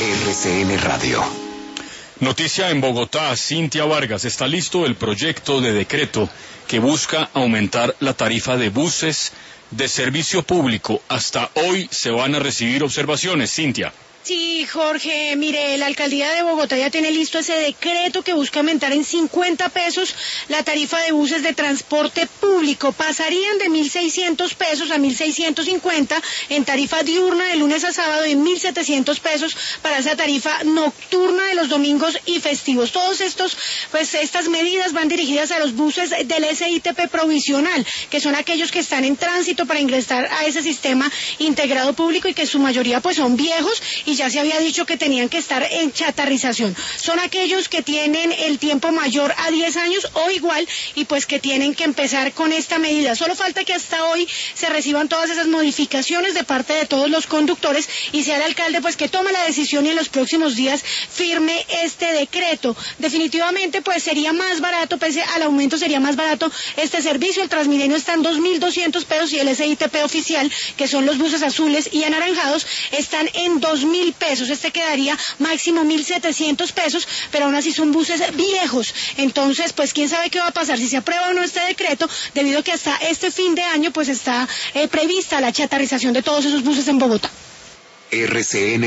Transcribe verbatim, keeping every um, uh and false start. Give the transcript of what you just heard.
R C N Radio. Noticia en Bogotá, Cintia Vargas, está listo el proyecto de decreto que busca aumentar la tarifa de buses de servicio público. Hasta hoy se van a recibir observaciones, Cintia. Sí, Jorge, mire, la alcaldía de Bogotá ya tiene listo ese decreto que busca aumentar en cincuenta pesos la tarifa de buses de transporte público. Pasarían de mil seiscientos pesos a mil seiscientos cincuenta en tarifa diurna de lunes a sábado y mil setecientos pesos para esa tarifa nocturna de los domingos y festivos. Todos estos, pues estas medidas van dirigidas a los buses del S I T P provisional, que son aquellos que están en tránsito para ingresar a ese sistema integrado público y que su mayoría pues son viejos y ya se había dicho que tenían que estar en chatarrización. Son aquellos que tienen el tiempo mayor a diez años o igual y pues que tienen que empezar con esta medida. Solo falta que hasta hoy se reciban todas esas modificaciones de parte de todos los conductores y sea el alcalde pues que tome la decisión y en los próximos días firme este decreto. Definitivamente pues sería más barato, pese al aumento sería más barato este servicio. El Transmilenio está en dos mil doscientos pesos y el S I T P oficial, que son los buses azules y anaranjados, están en dos mil pesos. Este quedaría máximo mil setecientos pesos, pero aún así son buses viejos. Entonces, pues quién sabe qué va a pasar si se aprueba o no este decreto, debido a que hasta este fin de año pues está eh, prevista la chatarrización de todos esos buses en Bogotá. R C N